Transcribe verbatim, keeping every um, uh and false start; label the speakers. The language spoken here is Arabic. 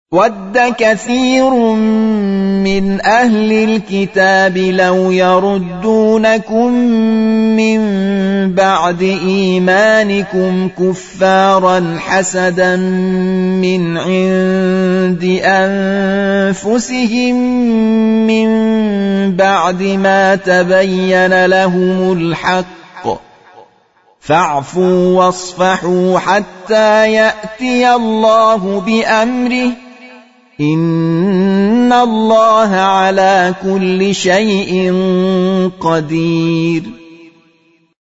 Speaker 1: وَدَّ كَثِيرٌ مِّنْ أَهْلِ الْكِتَابِ لَوْ يَرُدُّونَكُم مِّن بَعْدِ إِيمَانِكُمْ كُفَّارًا حَسَدًا مِّنْ عِندِ أَنفُسِهِم مِّن بَعْدِ مَا تَبَيَّنَ لَهُمُ الْحَقُّ فَاعْفُوا وَاصْفَحُوا حَتَّىٰ يَأْتِيَ اللَّهُ بِأَمْرِهِ إِنَّ اللَّهَ عَلَىٰ كُلِّ شَيْءٍ قَدِيرٌ